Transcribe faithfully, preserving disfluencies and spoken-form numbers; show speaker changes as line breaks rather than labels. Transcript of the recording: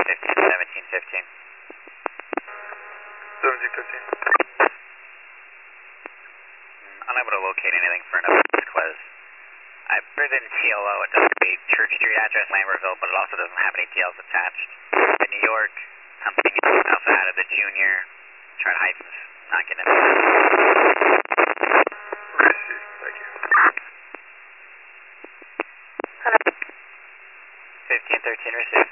fifteen, seventeen, fifteen.
seventeen, fifteen.
Unable to locate anything for another Quez. I put in T L O, it does the Church Street address, Lambertville, but it also doesn't have any T Ls attached. In New York, I'm thinking Alpha out of the Junior, Charlotte Heights is not getting it.
Receive, thank you.
fifteen, thirteen, receive.